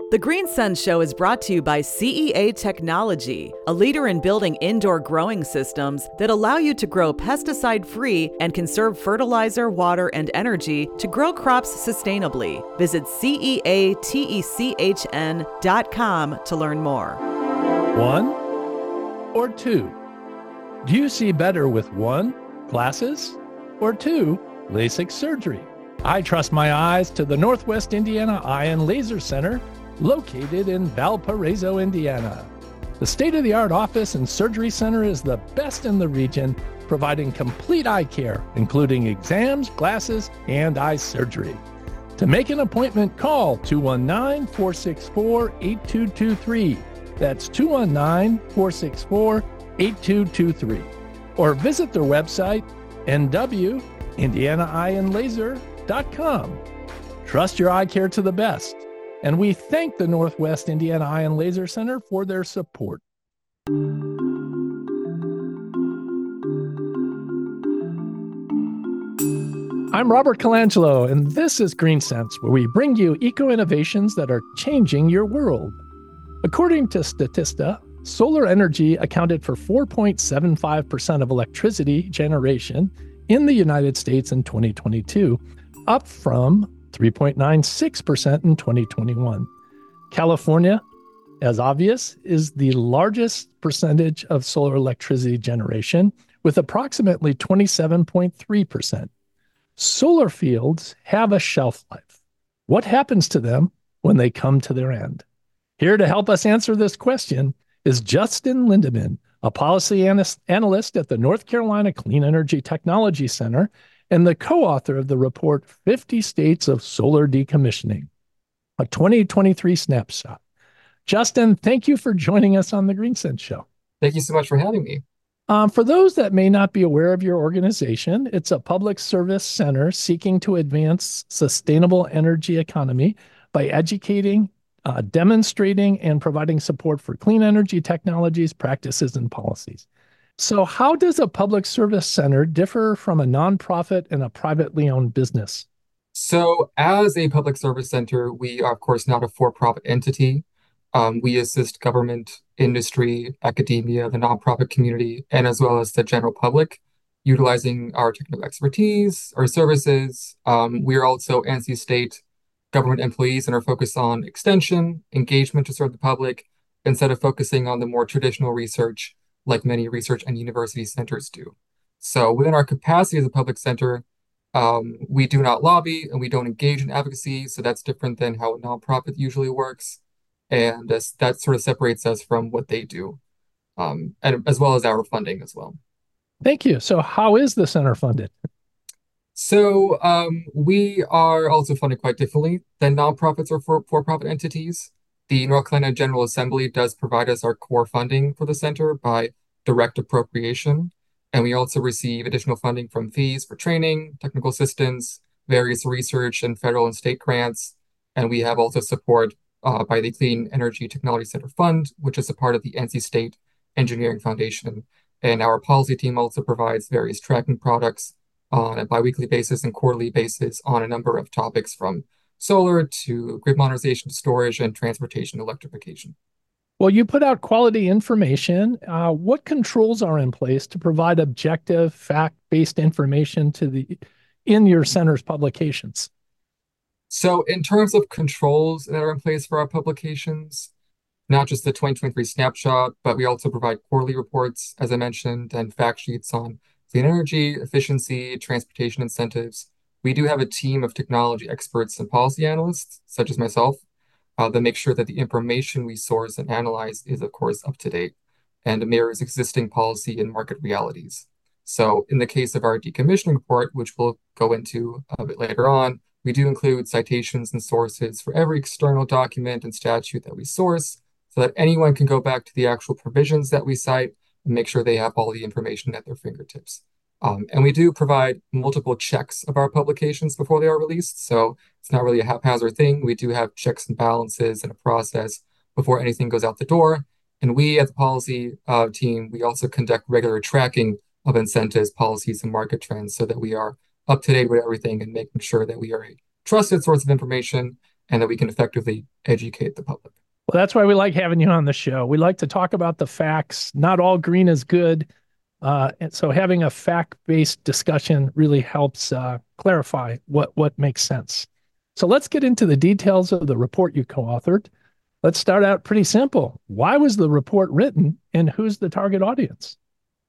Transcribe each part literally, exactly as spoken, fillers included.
The Green Sun Show is brought to you by C E A Technology, a leader in building indoor growing systems that allow you to grow pesticide-free and conserve fertilizer, water, and energy to grow crops sustainably. Visit C E A techn dot com to learn more. One or two? Do you see better with one, glasses, or two, LASIK surgery? I trust my eyes to the Northwest Indiana Eye and Laser Center, located in Valparaiso, Indiana. The state-of-the-art office and surgery center is the best in the region, providing complete eye care, including exams, glasses, and eye surgery. To make an appointment, call two one nine, four six four, eight two two three. That's two one nine, four six four, eight two two three. Or visit their website, N W indiana eye and laser dot com. Trust your eye care to the best. And we thank the Northwest Indiana Eye and Laser Center for their support. I'm Robert Colangelo, and this is Green Sense, where we bring you eco-innovations that are changing your world. According to Statista, solar energy accounted for four point seven five percent of electricity generation in the United States in twenty twenty-two, up from three point nine six percent in twenty twenty-one. California, as obvious, is the largest percentage of solar electricity generation, with approximately twenty-seven point three percent. Solar fields have a shelf life. What happens to them when they come to their end? Here to help us answer this question is Justin Lindeman, a policy analyst at the North Carolina Clean Energy Technology Center and the co-author of the report fifty States of Solar Decommissioning, a twenty twenty-three snapshot. Justin, thank you for joining us on the Green Sense Show. Thank you so much for having me. Um, for those that may not be aware of your organization, it's a public service center seeking to advance sustainable energy economy by educating, uh, demonstrating, and providing support for clean energy technologies, practices, and policies. So how does a public service center differ from a nonprofit and a privately owned business? So as a public service center, we are, of course, not a for-profit entity. Um, we assist government, industry, academia, the nonprofit community, and as well as the general public, utilizing our technical expertise, our services. Um, we are also N C State government employees and are focused on extension, engagement to serve the public, instead of focusing on the more traditional research like many research and university centers do. So within our capacity as a public center, um, we do not lobby and we don't engage in advocacy. So that's different than how a nonprofit usually works. And uh, that sort of separates us from what they do, um, and as well as our funding as well. Thank you. So how is the center funded? So um, we are also funded quite differently than nonprofits or for, for-profit entities. The North Carolina General Assembly does provide us our core funding for the center by direct appropriation, and we also receive additional funding from fees for training, technical assistance, various research and federal and state grants, and we have also support uh, by the Clean Energy Technology Center Fund, which is a part of the N C State Engineering Foundation, and our policy team also provides various tracking products on a biweekly basis and quarterly basis on a number of topics from solar to grid modernization, storage, and transportation electrification. Well, you put out quality information. Uh, what controls are in place to provide objective, fact-based information to the in your center's publications? So in terms of controls that are in place for our publications, not just the twenty twenty-three snapshot, but we also provide quarterly reports, as I mentioned, and fact sheets on clean energy, efficiency, transportation incentives. We do have a team of technology experts and policy analysts, such as myself, uh, that make sure that the information we source and analyze is, of course, up to date and mirrors existing policy and market realities. So in the case of our decommissioning report, which we'll go into a bit later on, we do include citations and sources for every external document and statute that we source so that anyone can go back to the actual provisions that we cite and make sure they have all the information at their fingertips. Um, and we do provide multiple checks of our publications before they are released. So it's not really a haphazard thing. We do have checks and balances and a process before anything goes out the door. And we at the policy uh, team, we also conduct regular tracking of incentives, policies, and market trends so that we are up to date with everything and making sure that we are a trusted source of information and that we can effectively educate the public. Well, that's why we like having you on the show. We like to talk about the facts. Not all green is good. Uh, and so having a fact-based discussion really helps uh, clarify what, what makes sense. So let's get into the details of the report you co-authored. Let's start out pretty simple. Why was the report written, and who's the target audience?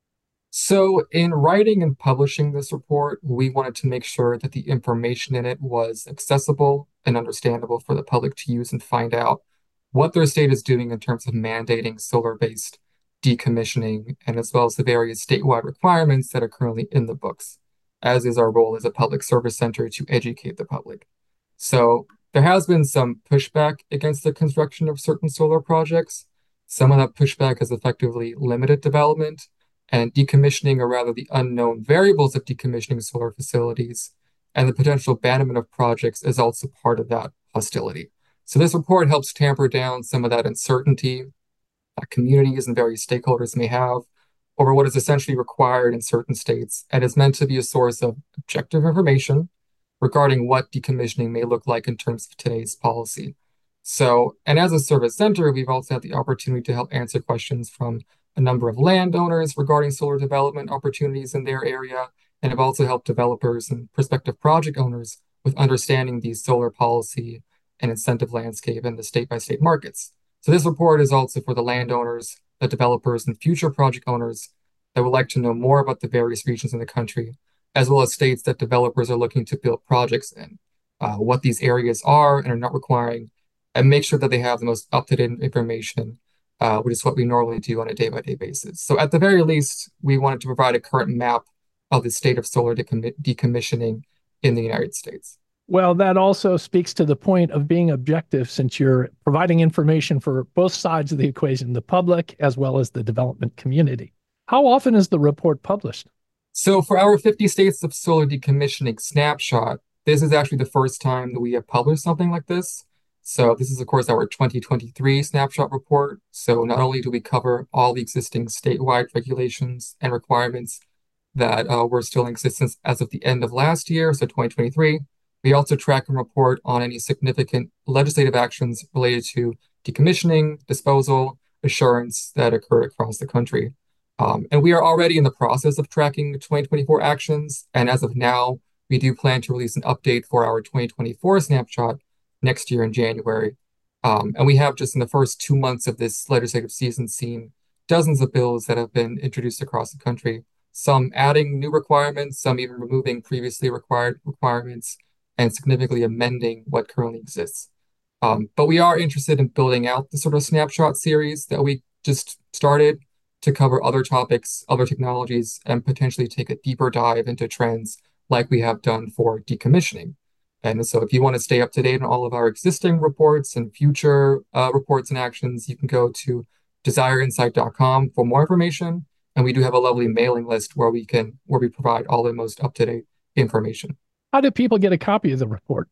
So in writing and publishing this report, we wanted to make sure that the information in it was accessible and understandable for the public to use and find out what their state is doing in terms of mandating solar-based decommissioning, and as well as the various statewide requirements that are currently in the books, as is our role as a public service center to educate the public. So there has been some pushback against the construction of certain solar projects. Some of that pushback has effectively limited development and decommissioning, or rather the unknown variables of decommissioning solar facilities, and the potential abandonment of projects is also part of that hostility. So this report helps tamper down some of that uncertainty that communities and various stakeholders may have over what is essentially required in certain states, and is meant to be a source of objective information regarding what decommissioning may look like in terms of today's policy. So, and as a service center, we've also had the opportunity to help answer questions from a number of landowners regarding solar development opportunities in their area, and have also helped developers and prospective project owners with understanding the solar policy and incentive landscape and the state-by-state markets. So this report is also for the landowners, the developers, and future project owners that would like to know more about the various regions in the country, as well as states that developers are looking to build projects in, uh, what these areas are and are not requiring, and make sure that they have the most up-to-date information, uh, which is what we normally do on a day-by-day basis. So at the very least, we wanted to provide a current map of the state of solar decom- decommissioning in the United States. Well, that also speaks to the point of being objective, since you're providing information for both sides of the equation, the public as well as the development community. How often is the report published? So for our fifty States of Solar Decommissioning snapshot, this is actually the first time that we have published something like this. So this is, of course, our twenty twenty-three snapshot report. So not only do we cover all the existing statewide regulations and requirements that uh, were still in existence as of the end of last year, so twenty twenty-three, we also track and report on any significant legislative actions related to decommissioning, disposal, assurance that occurred across the country. Um, and we are already in the process of tracking twenty twenty-four actions. And as of now, we do plan to release an update for our twenty twenty-four snapshot next year in January. Um, and we have just in the first two months of this legislative season seen dozens of bills that have been introduced across the country, some adding new requirements, some even removing previously required requirements, and significantly amending what currently exists. Um, but we are interested in building out the sort of snapshot series that we just started to cover other topics, other technologies, and potentially take a deeper dive into trends like we have done for decommissioning. And so if you want to stay up to date on all of our existing reports and future uh, reports and actions, you can go to desire insight dot com for more information. And we do have a lovely mailing list where we can where we provide all the most up-to-date information. How do people get a copy of the report?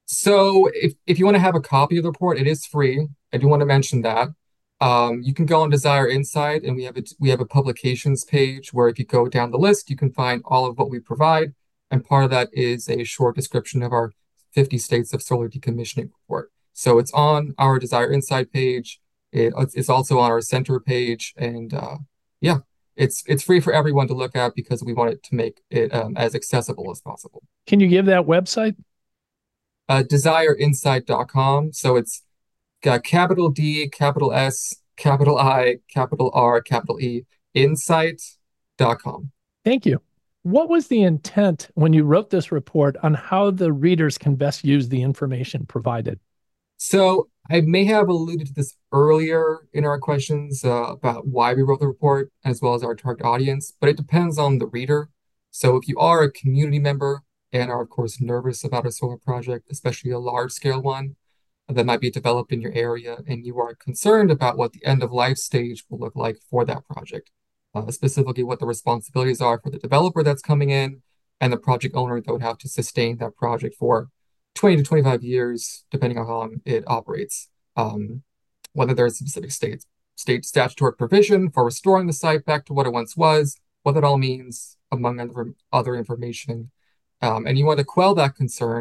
So if, if you want to have a copy of the report, it is free. I do want to mention that. Um, you can go on Desire Insight, and we have a, we have a publications page where if you go down the list, you can find all of what we provide. And part of that is a short description of our fifty States of Solar Decommissioning report. So it's on our Desire Insight page. It, it's also on our center page. And uh, yeah, it's it's free for everyone to look at because we want it to make it um, as accessible as possible. Can you give that website? Uh, desire insight dot com. So it's got capital D, capital S, capital I, capital R, capital E, insight dot com. Thank you. What was the intent when you wrote this report on how the readers can best use the information provided? So I may have alluded to this earlier in our questions uh, about why we wrote the report, as well as our target audience, but it depends on the reader. So if you are a community member and are, of course, nervous about a solar project, especially a large-scale one that might be developed in your area, and you are concerned about what the end-of-life stage will look like for that project, uh, specifically what the responsibilities are for the developer that's coming in and the project owner that would have to sustain that project for twenty to twenty-five years, depending on how long it operates. Um, whether there's a specific state, state statutory provision for restoring the site back to what it once was, what that all means, among other, other information. Um, and you want to quell that concern,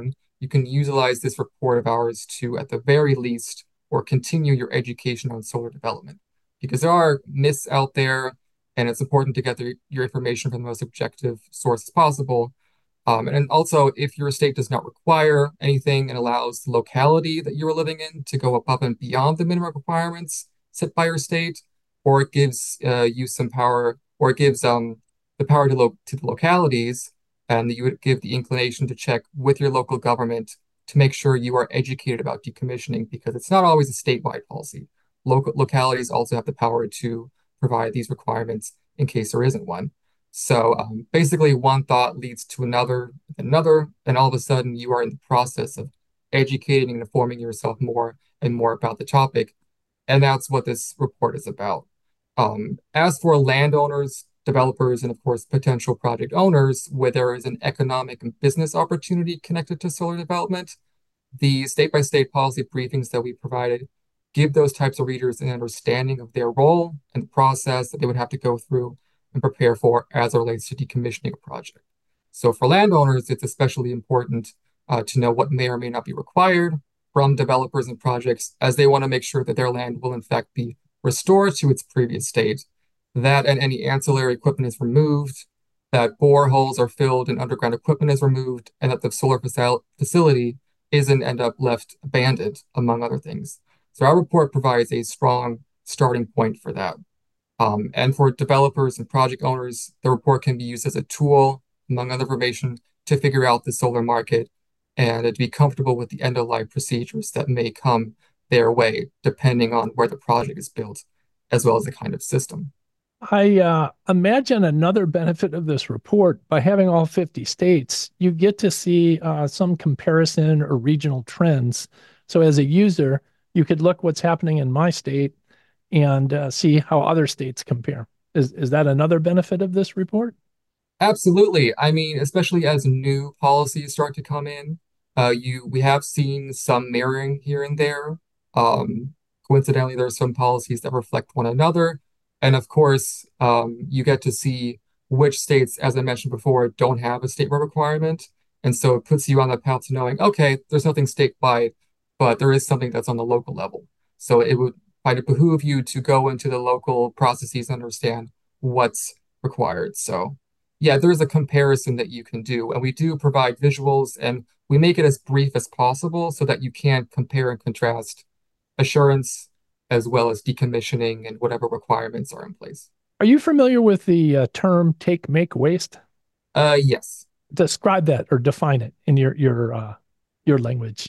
you can utilize this report of ours to, at the very least, or continue your education on solar development. Because there are myths out there, and it's important to get the, your information from the most objective sources possible. Um, and also, if your state does not require anything and allows the locality that you are living in to go above and beyond the minimum requirements set by your state, or it gives uh, you some power, or it gives um, the power to, lo- to the localities, and you would give the inclination to check with your local government to make sure you are educated about decommissioning, because it's not always a statewide policy. Local localities also have the power to provide these requirements in case there isn't one. So um, basically, one thought leads to another, another, and all of a sudden you are in the process of educating and informing yourself more and more about the topic. And that's what this report is about. Um, as for landowners, developers, and of course, potential project owners, where there is an economic and business opportunity connected to solar development, the state-by-state policy briefings that we provided give those types of readers an understanding of their role and the process that they would have to go through and prepare for as it relates to decommissioning a project. So for landowners, it's especially important uh, to know what may or may not be required from developers and projects, as they want to make sure that their land will in fact be restored to its previous state, that and any ancillary equipment is removed, that boreholes are filled and underground equipment is removed, and that the solar facility isn't end up left abandoned, among other things. So our report provides a strong starting point for that. Um, and for developers and project owners, the report can be used as a tool, among other information, to figure out the solar market and to be comfortable with the end-of-life procedures that may come their way, depending on where the project is built, as well as the kind of system. I uh, imagine another benefit of this report, by having all fifty states, you get to see uh, some comparison or regional trends. So as a user, you could look what's happening in my state and uh, see how other states compare. Is is that another benefit of this report? Absolutely. I mean, especially as new policies start to come in, uh, you we have seen some mirroring here and there. Um, coincidentally, there are some policies that reflect one another, and of course, um, you get to see which states, as I mentioned before, don't have a statewide requirement, and so it puts you on the path to knowing, okay, there's nothing statewide, but there is something that's on the local level. So it would find it behoove you to go into the local processes and understand what's required. So yeah, there's a comparison that you can do. And we do provide visuals, and we make it as brief as possible so that you can compare and contrast assurance as well as decommissioning and whatever requirements are in place. Are you familiar with the uh, term take, make, waste? Uh, yes. Describe that or define it in your your uh, your language.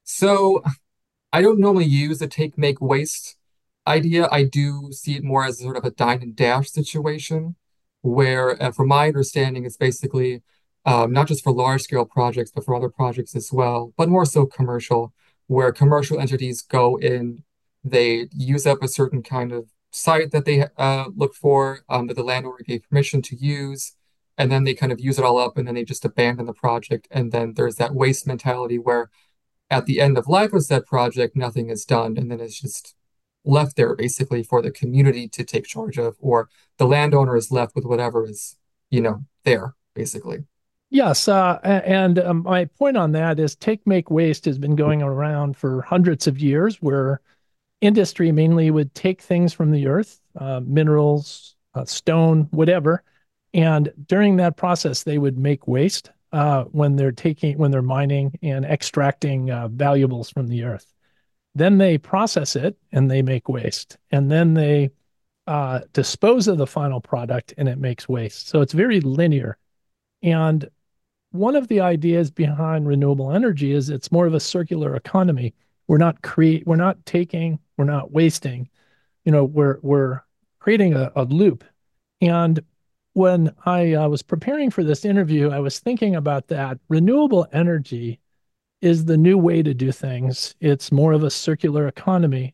So I don't normally use the take, make, waste idea. I do see it more as sort of a dine and dash situation where, uh, from my understanding, it's basically um, not just for large scale projects, but for other projects as well, but more so commercial, where commercial entities go in, they use up a certain kind of site that they uh, look for, um, that the landowner gave permission to use, and then they kind of use it all up, and then they just abandon the project. And then there's that waste mentality where at the end of life of said project, nothing is done, and then it's just left there basically for the community to take charge of, or the landowner is left with whatever is, you know, there basically. Yes, uh, and um, my point on that is take, make, waste has been going around for hundreds of years, where industry mainly would take things from the earth, uh, minerals, uh, stone, whatever, and during that process, they would make waste uh, when they're taking, when they're mining and extracting uh, valuables from the earth. Then they process it and they make waste, and then they uh, dispose of the final product and it makes waste. So it's very linear. And one of the ideas behind renewable energy is it's more of a circular economy. We're not create, we're not taking, we're not wasting. You know, we're we're creating a, a loop. And when I uh, was preparing for this interview, I was thinking about that. Renewable energy is the new way to do things. It's more of a circular economy.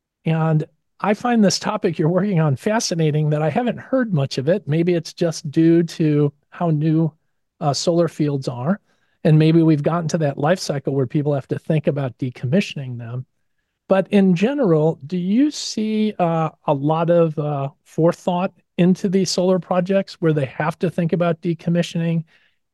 And I find this topic you're working on fascinating, that I haven't heard much of it. Maybe it's just due to how new uh, solar fields are. And maybe we've gotten to that life cycle where people have to think about decommissioning them. But in general, do you see uh, a lot of uh, forethought into these solar projects where they have to think about decommissioning?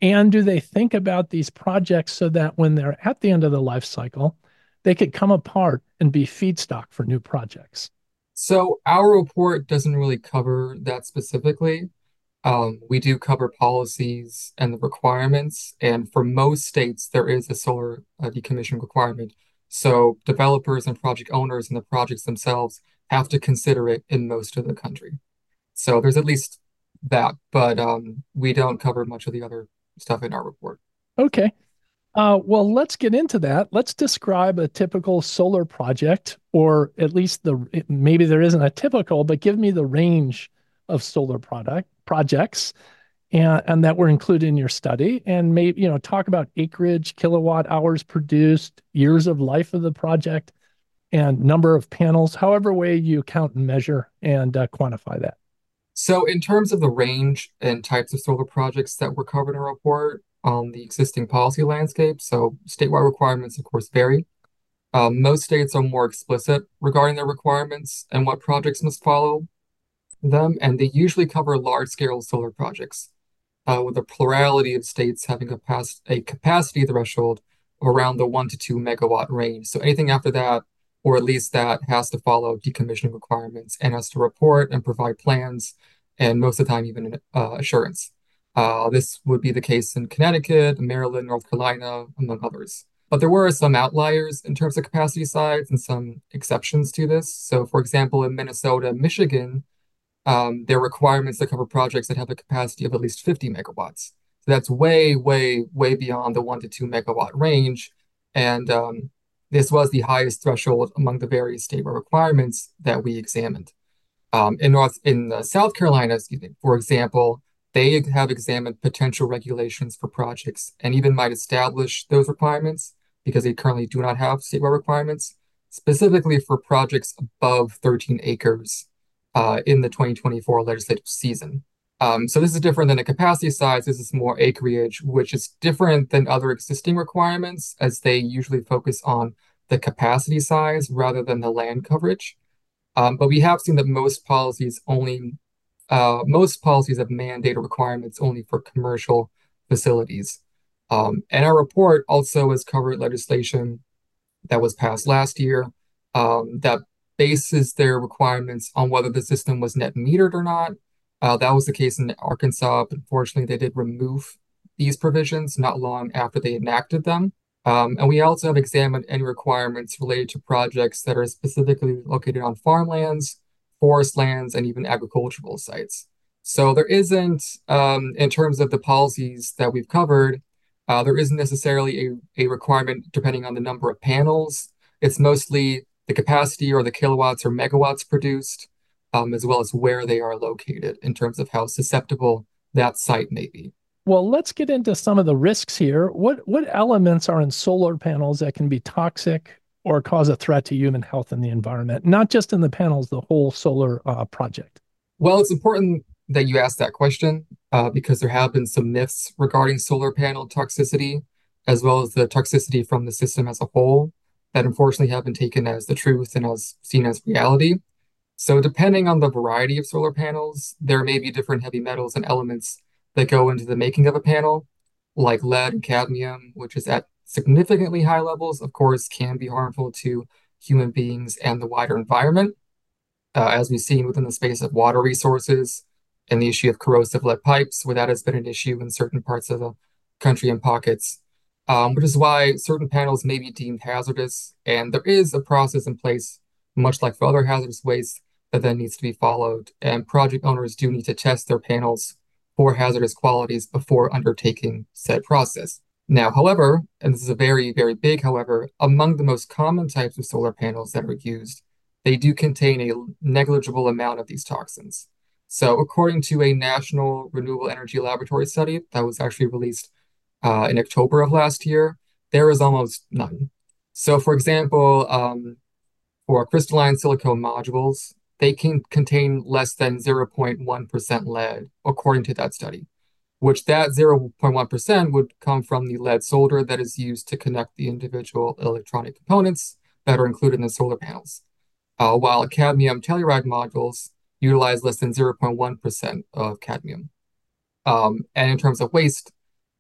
And do they think about these projects so that when they're at the end of the life cycle, they could come apart and be feedstock for new projects? So our report doesn't really cover that specifically. Um, we do cover policies and the requirements, and for most states, there is a solar uh, decommission requirement. So developers and project owners and the projects themselves have to consider it in most of the country. So there's at least that, but um, we don't cover much of the other stuff in our report. Okay. Uh, well, let's get into that. Let's describe a typical solar project, or at least the maybe there isn't a typical, but give me the range of solar product projects and, and that were included in your study, and maybe you know talk about acreage, kilowatt hours produced, years of life of the project, and number of panels, however way you count and measure and uh, quantify that. So in terms of the range and types of solar projects that were covered in our report on the existing policy landscape, so statewide requirements, of course, vary. Um, most states are more explicit regarding their requirements and what projects must follow them, and they usually cover large-scale solar projects, uh, with a plurality of states having a, pass- a capacity threshold of around the one to two megawatt range. So anything after that, or at least that, has to follow decommissioning requirements and has to report and provide plans, and most of the time even uh, assurance. Uh, this would be the case in Connecticut, Maryland, North Carolina, among others. But there were some outliers in terms of capacity size and some exceptions to this. So, for example, in Minnesota and Michigan, um, there are requirements that cover projects that have a capacity of at least fifty megawatts. So that's way, way, way beyond the one to two megawatt range. And um, this was the highest threshold among the various state requirements that we examined. Um, in North, in uh, South Carolina, excuse me, for example, they have examined potential regulations for projects and even might establish those requirements because they currently do not have statewide requirements, specifically for projects above thirteen acres uh, in the twenty twenty-four legislative season. Um, so this is different than a capacity size. This is more acreage, which is different than other existing requirements as they usually focus on the capacity size rather than the land coverage. Um, but we have seen that most policies only uh, most policies have mandated requirements only for commercial facilities. Um, and our report also has covered legislation that was passed last year um, that bases their requirements on whether the system was net metered or not. Uh, that was the case in Arkansas, but unfortunately, they did remove these provisions not long after they enacted them. Um, and we also have examined any requirements related to projects that are specifically located on farmlands, forest lands, and even agricultural sites. So there isn't, um, in terms of the policies that we've covered, uh, there isn't necessarily a, a requirement depending on the number of panels. It's mostly the capacity or the kilowatts or megawatts produced, um, as well as where they are located in terms of how susceptible that site may be. Well, let's get into some of the risks here. What what elements are in solar panels that can be toxic or cause a threat to human health and the environment? Not just in the panels, the whole solar uh, project. Well, it's important that you ask that question uh, because there have been some myths regarding solar panel toxicity, as well as the toxicity from the system as a whole, that unfortunately have been taken as the truth and as seen as reality. So depending on the variety of solar panels, there may be different heavy metals and elements that go into the making of a panel, like lead and cadmium, which is at significantly high levels, of course, can be harmful to human beings and the wider environment, uh, as we've seen within the space of water resources and the issue of corrosive lead pipes, where that has been an issue in certain parts of the country and pockets, um, which is why certain panels may be deemed hazardous. And there is a process in place, much like for other hazardous waste, that then needs to be followed. And project owners do need to test their panels for hazardous qualities before undertaking said process. Now, however, and this is a very, very big however, among the most common types of solar panels that are used, they do contain a negligible amount of these toxins. So according to a National Renewable Energy Laboratory study that was actually released uh, in October of last year, there is almost none. So for example, um, for crystalline silicone modules, they can contain less than zero point one percent lead, according to that study, which that zero point one percent would come from the lead solder that is used to connect the individual electronic components that are included in the solar panels, uh, while cadmium telluride modules utilize less than zero point one percent of cadmium. Um, and in terms of waste,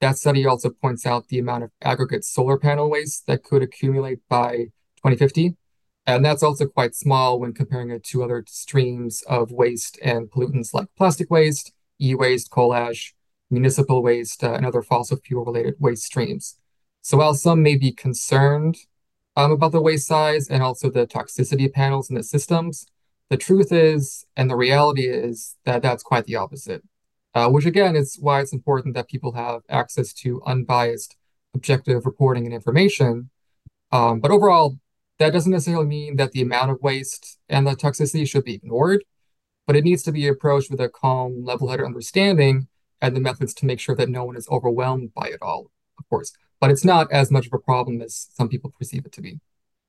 That study also points out the amount of aggregate solar panel waste that could accumulate by twenty fifty. And that's also quite small when comparing it to other streams of waste and pollutants like plastic waste, e-waste, coal ash, municipal waste, uh, and other fossil fuel related waste streams. So while some may be concerned um, about the waste size and also the toxicity panels in the systems, the truth is, and the reality is, that that's quite the opposite. Uh, which again is why it's important that people have access to unbiased, objective reporting and information. Um, but overall, that doesn't necessarily mean that the amount of waste and the toxicity should be ignored, but it needs to be approached with a calm, level-headed understanding and the methods to make sure that no one is overwhelmed by it all, of course. But it's not as much of a problem as some people perceive it to be.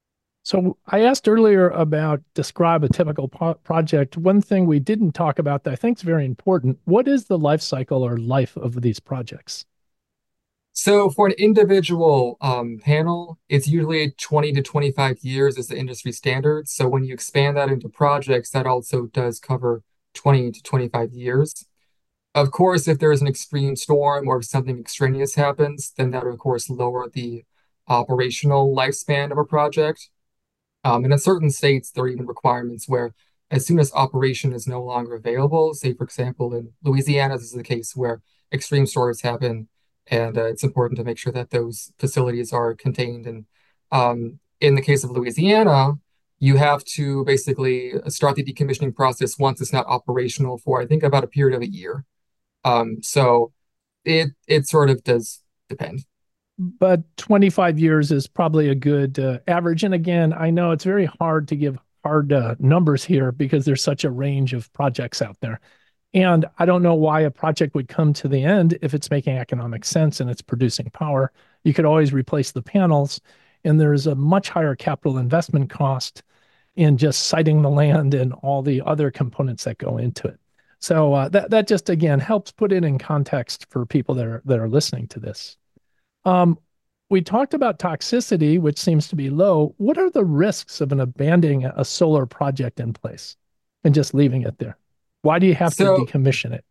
So I asked earlier about describe a typical po- project. One thing we didn't talk about that I think is very important. What is the life cycle or life of these projects? So for an individual um, panel, it's usually twenty to twenty-five years as the industry standard. So when you expand that into projects, that also does cover twenty to twenty-five years. Of course, if there is an extreme storm or if something extraneous happens, then that would, of course, lower the operational lifespan of a project. Um, and in certain states, there are even requirements where as soon as operation is no longer available, say, for example, in Louisiana, this is the case where extreme storms happen, and uh, it's important to make sure that those facilities are contained. And um, in the case of Louisiana, you have to basically start the decommissioning process once it's not operational for, I think, about a period of a year. Um, so it it sort of does depend. But twenty-five years is probably a good uh, average. And again, I know it's very hard to give hard uh, numbers here because there's such a range of projects out there. And I don't know why a project would come to the end if it's making economic sense and it's producing power. You could always replace the panels, and there's a much higher capital investment cost in just siting the land and all the other components that go into it. So uh, that that just again helps put it in context for people that are that are listening to this. Um, we talked about toxicity, which seems to be low. What are the risks of an abandoning a solar project in place and just leaving it there? Why do you have So, to decommission it?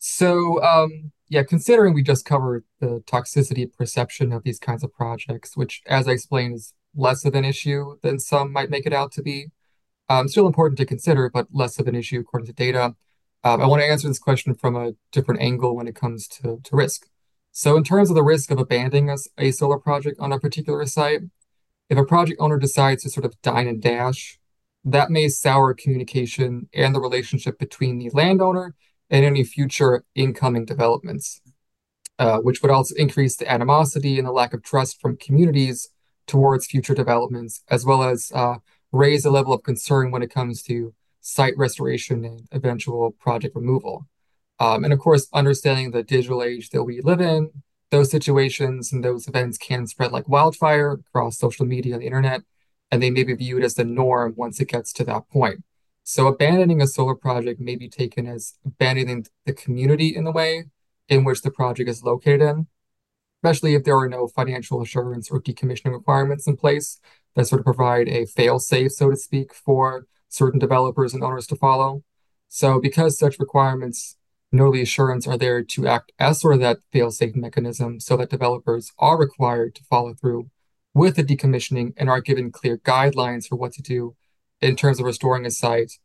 so um, yeah, considering we just covered the toxicity perception of these kinds of projects, which, as I explained, is less of an issue than some might make it out to be. Um, still important to consider, but less of an issue according to data. Um, I want to answer this question from a different angle when it comes to, to risk. So in terms of the risk of abandoning a, a solar project on a particular site, if a project owner decides to sort of dine and dash, that may sour communication and the relationship between the landowner and any future incoming developments, uh, which would also increase the animosity and the lack of trust from communities towards future developments, as well as uh, raise the level of concern when it comes to site restoration and eventual project removal. Um, and of course, understanding the digital age that we live in, those situations and those events can spread like wildfire across social media and the internet, and they may be viewed as the norm once it gets to that point. So abandoning a solar project may be taken as abandoning the community in the way in which the project is located in, especially if there are no financial assurance or decommissioning requirements in place that sort of provide a fail-safe, so to speak, for certain developers and owners to follow. So because such requirements, notably assurance, are there to act as sort of that fail-safe mechanism so that developers are required to follow through with the decommissioning and are given clear guidelines for what to do in terms of restoring a site.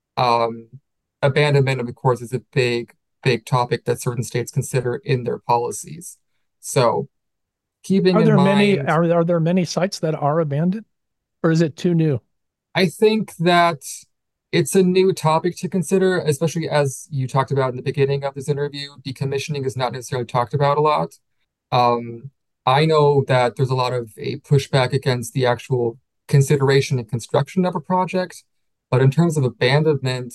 Um, abandonment, of course, is a big, big topic that certain states consider in their policies. So keeping Are in there many mind, are, are there many sites that are abandoned, or is it too new? I think that it's a new topic to consider, especially as you talked about in the beginning of this interview. Decommissioning is not necessarily talked about a lot. Um, I know that there's a lot of a pushback against the actual consideration and construction of a project, but in terms of abandonment,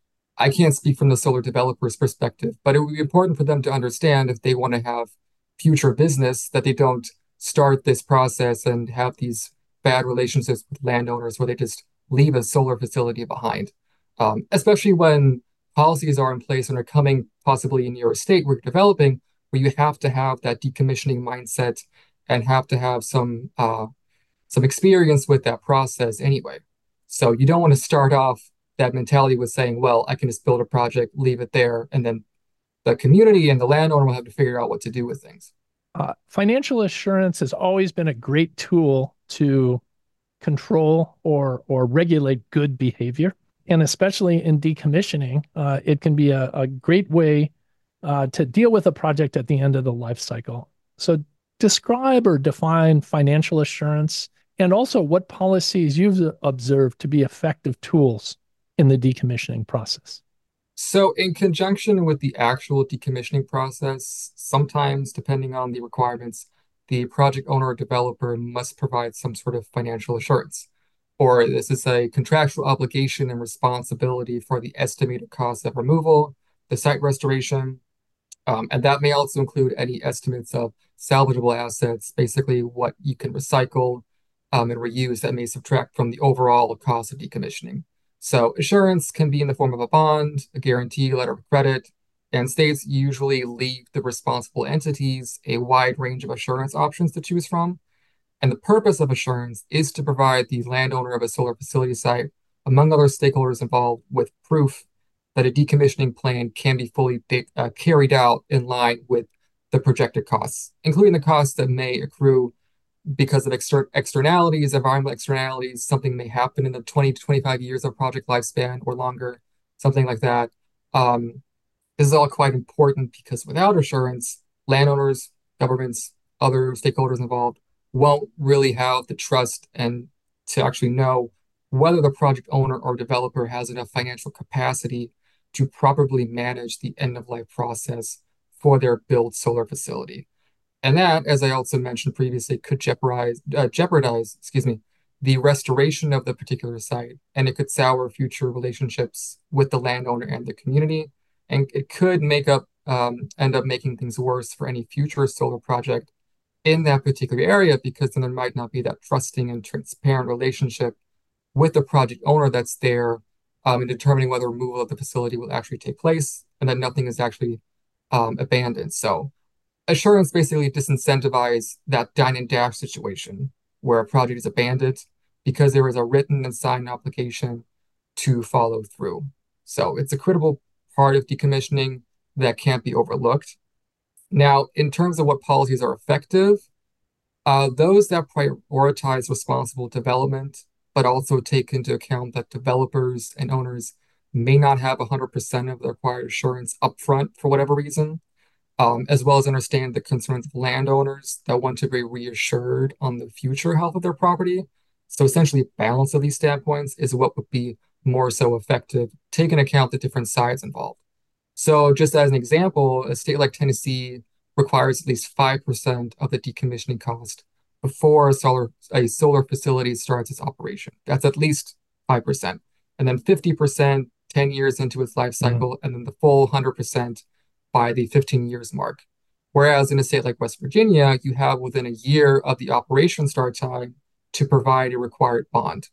I can't speak from the solar developer's perspective, but it would be important for them to understand if they want to have future business that they don't start this process and have these bad relationships with landowners where they just leave a solar facility behind. Um, especially when policies are in place and are coming possibly in your state where you're developing, where you have to have that decommissioning mindset and have to have some uh, some experience with that process anyway. So you don't want to start off that mentality with saying, well, I can just build a project, leave it there, and then the community and the landowner will have to figure out what to do with things. Uh, financial assurance has always been a great tool to control or or regulate good behavior, and especially in decommissioning, uh, it can be a, a great way uh, to deal with a project at the end of the life cycle. So, describe or define financial assurance, and also what policies you've observed to be effective tools in the decommissioning process. So, in conjunction with the actual decommissioning process, sometimes, depending on the requirements, the project owner or developer must provide some sort of financial assurance, or this is a contractual obligation and responsibility for the estimated cost of removal, the site restoration, um, and that may also include any estimates of salvageable assets, basically what you can recycle um, and reuse that may subtract from the overall cost of decommissioning. So assurance can be in the form of a bond, a guarantee, letter of credit, and states usually leave the responsible entities a wide range of assurance options to choose from. And the purpose of assurance is to provide the landowner of a solar facility site, among other stakeholders involved, with proof that a decommissioning plan can be fully uh, carried out in line with the projected costs, including the costs that may accrue because of exter- externalities, environmental externalities. Something may happen in the twenty to twenty-five years of project lifespan or longer, something like that. Um, this is all quite important because without assurance, landowners, governments, other stakeholders involved won't really have the trust and to actually know whether the project owner or developer has enough financial capacity to properly manage the end of life process for their built solar facility. And that, as I also mentioned previously, could jeopardize, uh, jeopardize, excuse me, the restoration of the particular site, and it could sour future relationships with the landowner and the community, and it could make up, um, end up making things worse for any future solar project in that particular area, because then there might not be that trusting and transparent relationship with the project owner that's there um, in determining whether removal of the facility will actually take place, and that nothing is actually um, abandoned. So assurance basically disincentivize that dine and dash situation where a project is abandoned because there is a written and signed obligation to follow through. So it's a critical part of decommissioning that can't be overlooked. Now, in terms of what policies are effective, uh, those that prioritize responsible development, but also take into account that developers and owners may not have one hundred percent of the required assurance upfront for whatever reason, um, as well as understand the concerns of landowners that want to be reassured on the future health of their property. So essentially, balance of these standpoints is what would be more so effective, take into account the different sides involved. So just as an example, a state like Tennessee requires at least five percent of the decommissioning cost before a solar, a solar facility starts its operation. That's at least five percent. And then fifty percent ten years into its life cycle, mm-hmm. and then the full one hundred percent by the fifteen years mark. Whereas in a state like West Virginia, you have within a year of the operation start time to provide a required bond.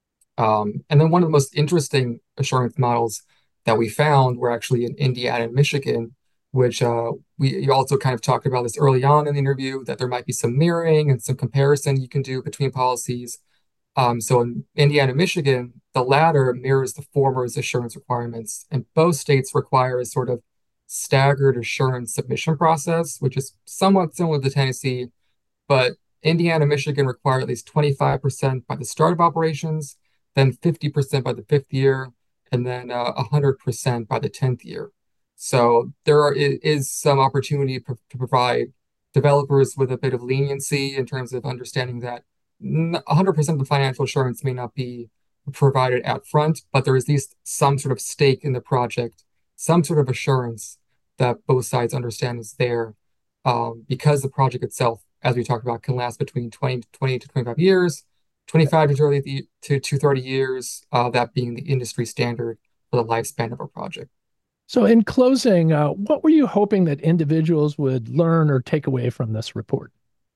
Um, and then one of the most interesting assurance models that we found were actually in Indiana and Michigan, which uh, we you also kind of talked about this early on in the interview, that there might be some mirroring and some comparison you can do between policies. Um, so in Indiana and Michigan, the latter mirrors the former's assurance requirements, and both states require a sort of staggered assurance submission process, which is somewhat similar to Tennessee, but Indiana and Michigan require at least twenty-five percent by the start of operations, then fifty percent by the fifth year, and then uh, one hundred percent by the tenth year. So there are, is some opportunity to provide developers with a bit of leniency in terms of understanding that one hundred percent of the financial assurance may not be provided at front, but there is at least some sort of stake in the project, some sort of assurance that both sides understand is there, um, because the project itself, as we talked about, can last between twenty to twenty-five years, twenty-five to thirty to, to thirty years, uh, that being the industry standard for the lifespan of a project. So in closing, uh, what were you hoping that individuals would learn or take away from this report?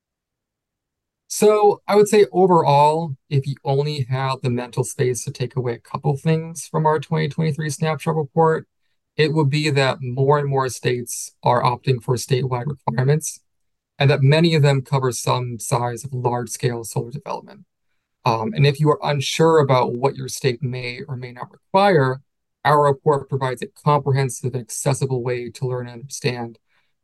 So I would say overall, if you only have the mental space to take away a couple things from our twenty twenty-three snapshot report, it would be that more and more states are opting for statewide requirements, and that many of them cover some size of large-scale solar development. Um, and if you are unsure about what your state may or may not require, our report provides a comprehensive and accessible way to learn and understand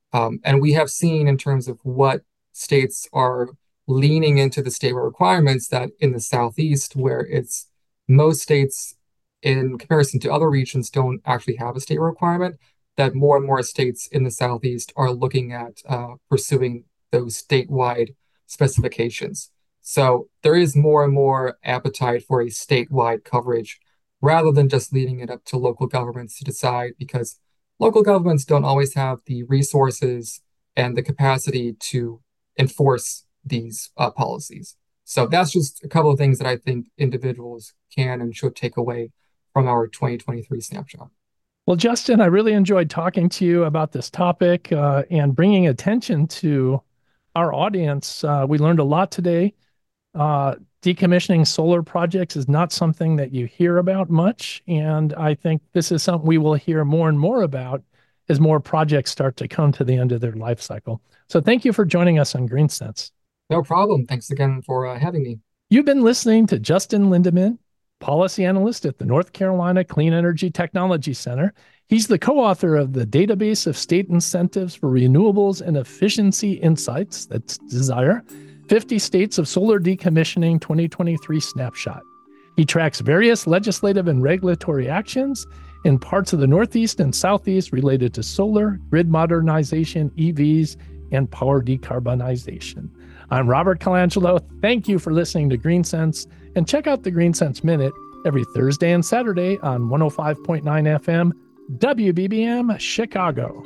Um, and we have seen in terms of what states are leaning into the statewide requirements that in the Southeast, where it's most states in comparison to other regions don't actually have a state requirement, that more and more states in the Southeast are looking at uh, pursuing those statewide specifications. So there is more and more appetite for a statewide coverage rather than just leaving it up to local governments to decide, because local governments don't always have the resources and the capacity to enforce these uh, policies. So that's just a couple of things that I think individuals can and should take away from our twenty twenty-three snapshot. Well, Justin, I really enjoyed talking to you about this topic uh, and bringing attention to our audience. Uh, we learned a lot today. Uh, decommissioning solar projects is not something that you hear about much, and I think this is something we will hear more and more about as more projects start to come to the end of their life cycle. So thank you for joining us on GreenSense. No problem. Thanks again for uh, having me. You've been listening to Justin Lindeman, policy analyst at the North Carolina Clean Energy Technology Center. He's the co-author of the Database of State Incentives for Renewables and Efficiency Insights, that's DESIRE, fifty States of Solar Decommissioning twenty twenty-three Snapshot. He tracks various legislative and regulatory actions in parts of the Northeast and Southeast related to solar, grid modernization, E Vs, and power decarbonization. I'm Robert Colangelo. Thank you for listening to GreenSense, and check out the GreenSense Minute every Thursday and Saturday on one oh five point nine F M, W B B M, Chicago.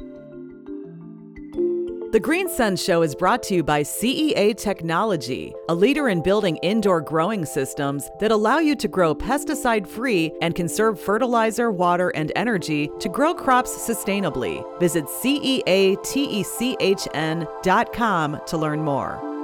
The GreenSense Show is brought to you by C E A Technology, a leader in building indoor growing systems that allow you to grow pesticide-free and conserve fertilizer, water, and energy to grow crops sustainably. Visit C E A techn dot com to learn more.